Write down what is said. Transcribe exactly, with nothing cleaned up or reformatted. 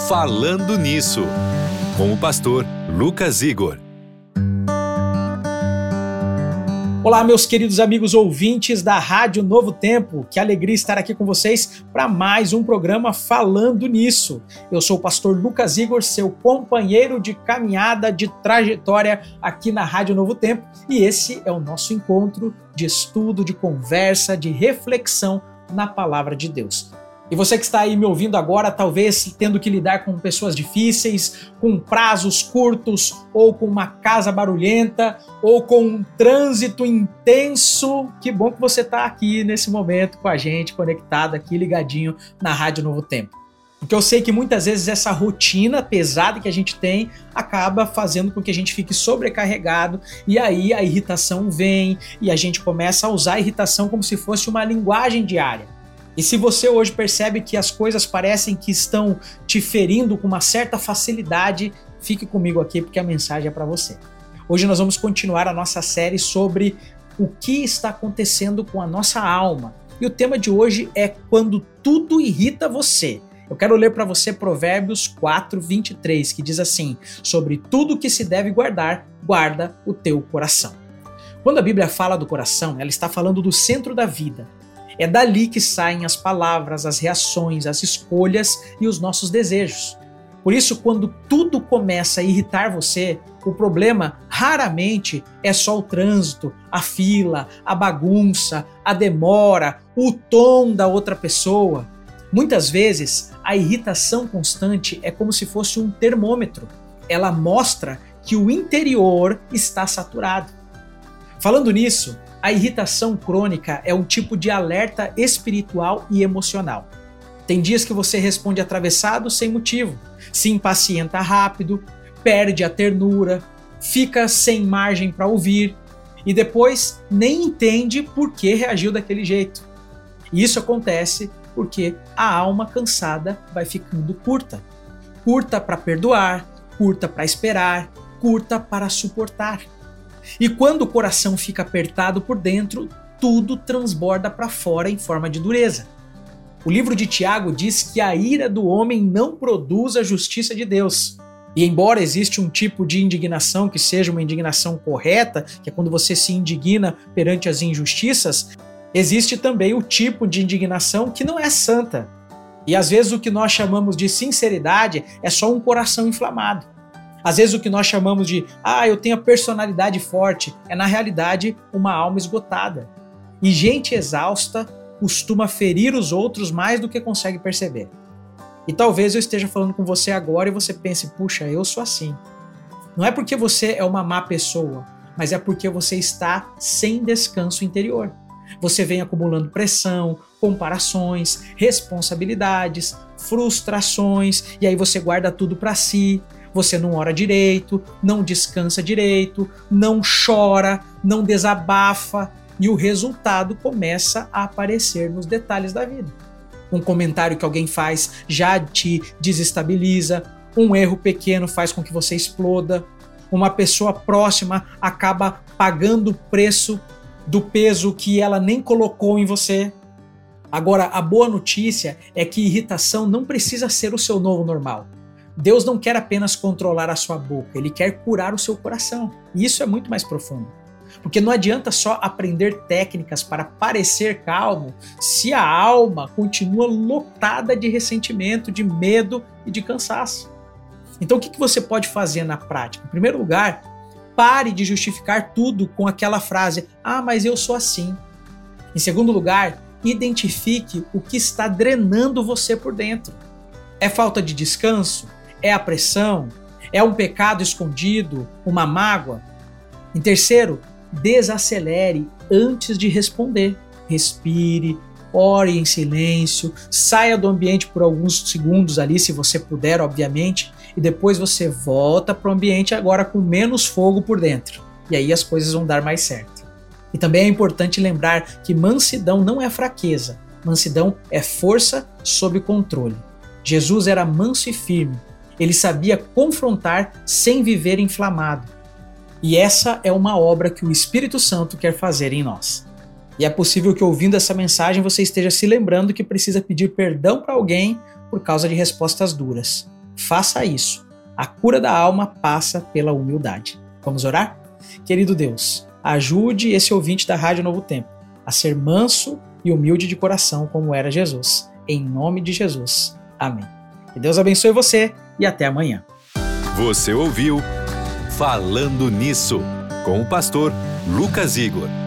Falando Nisso, com o pastor Lucas Igor. Olá, meus queridos amigos ouvintes da Rádio Novo Tempo. Que alegria estar aqui com vocês para mais um programa Falando Nisso. Eu sou o pastor Lucas Igor, seu companheiro de caminhada, de trajetória aqui na Rádio Novo Tempo. E esse é o nosso encontro de estudo, de conversa, de reflexão na Palavra de Deus. E você que está aí me ouvindo agora, talvez tendo que lidar com pessoas difíceis, com prazos curtos, ou com uma casa barulhenta, ou com um trânsito intenso, que bom que você está aqui nesse momento com a gente, conectado aqui, ligadinho na Rádio Novo Tempo. Porque eu sei que muitas vezes essa rotina pesada que a gente tem acaba fazendo com que a gente fique sobrecarregado, e aí a irritação vem, e a gente começa a usar a irritação como se fosse uma linguagem diária. E se você hoje percebe que as coisas parecem que estão te ferindo com uma certa facilidade, fique comigo aqui porque a mensagem é para você. Hoje nós vamos continuar a nossa série sobre o que está acontecendo com a nossa alma. E o tema de hoje é quando tudo irrita você. Eu quero ler para você Provérbios quatro, vinte e três, que diz assim: sobre tudo que se deve guardar, guarda o teu coração. Quando a Bíblia fala do coração, ela está falando do centro da vida. É dali que saem as palavras, as reações, as escolhas e os nossos desejos. Por isso, quando tudo começa a irritar você, o problema raramente é só o trânsito, a fila, a bagunça, a demora, o tom da outra pessoa. Muitas vezes, a irritação constante é como se fosse um termômetro. Ela mostra que o interior está saturado. Falando nisso, a irritação crônica é um tipo de alerta espiritual e emocional. Tem dias que você responde atravessado sem motivo, se impacienta rápido, perde a ternura, fica sem margem para ouvir e depois nem entende por que reagiu daquele jeito. E isso acontece porque a alma cansada vai ficando curta. Curta para perdoar, curta para esperar, curta para suportar. E quando o coração fica apertado por dentro, tudo transborda para fora em forma de dureza. O livro de Tiago diz que a ira do homem não produz a justiça de Deus. E embora existe um tipo de indignação que seja uma indignação correta, que é quando você se indigna perante as injustiças, existe também o tipo de indignação que não é santa. E às vezes o que nós chamamos de sinceridade é só um coração inflamado. Às vezes o que nós chamamos de, ah, eu tenho a personalidade forte, é na realidade uma alma esgotada. E gente exausta costuma ferir os outros mais do que consegue perceber. E talvez eu esteja falando com você agora e você pense, puxa, eu sou assim. Não é porque você é uma má pessoa, mas é porque você está sem descanso interior. Você vem acumulando pressão, comparações, responsabilidades, frustrações, e aí você guarda tudo para si. Você não ora direito, não descansa direito, não chora, não desabafa e o resultado começa a aparecer nos detalhes da vida. Um comentário que alguém faz já te desestabiliza, um erro pequeno faz com que você exploda, uma pessoa próxima acaba pagando o preço do peso que ela nem colocou em você. Agora, a boa notícia é que irritação não precisa ser o seu novo normal. Deus não quer apenas controlar a sua boca, Ele quer curar o seu coração. E isso é muito mais profundo. Porque não adianta só aprender técnicas para parecer calmo se a alma continua lotada de ressentimento, de medo e de cansaço. Então o que você pode fazer na prática? Em primeiro lugar, pare de justificar tudo com aquela frase, ah, mas eu sou assim. Em segundo lugar, identifique o que está drenando você por dentro. É falta de descanso? É a pressão? É um pecado escondido? Uma mágoa? Em terceiro, desacelere antes de responder. Respire, ore em silêncio, saia do ambiente por alguns segundos ali, se você puder, obviamente, e depois você volta para o ambiente agora com menos fogo por dentro. E aí as coisas vão dar mais certo. E também é importante lembrar que mansidão não é fraqueza. Mansidão é força sob controle. Jesus era manso e firme. Ele sabia confrontar sem viver inflamado. E essa é uma obra que o Espírito Santo quer fazer em nós. E é possível que ouvindo essa mensagem você esteja se lembrando que precisa pedir perdão para alguém por causa de respostas duras. Faça isso. A cura da alma passa pela humildade. Vamos orar? Querido Deus, ajude esse ouvinte da Rádio Novo Tempo a ser manso e humilde de coração como era Jesus. Em nome de Jesus. Amém. Que Deus abençoe você e até amanhã. Você ouviu Falando Nisso, com o pastor Lucas Igor.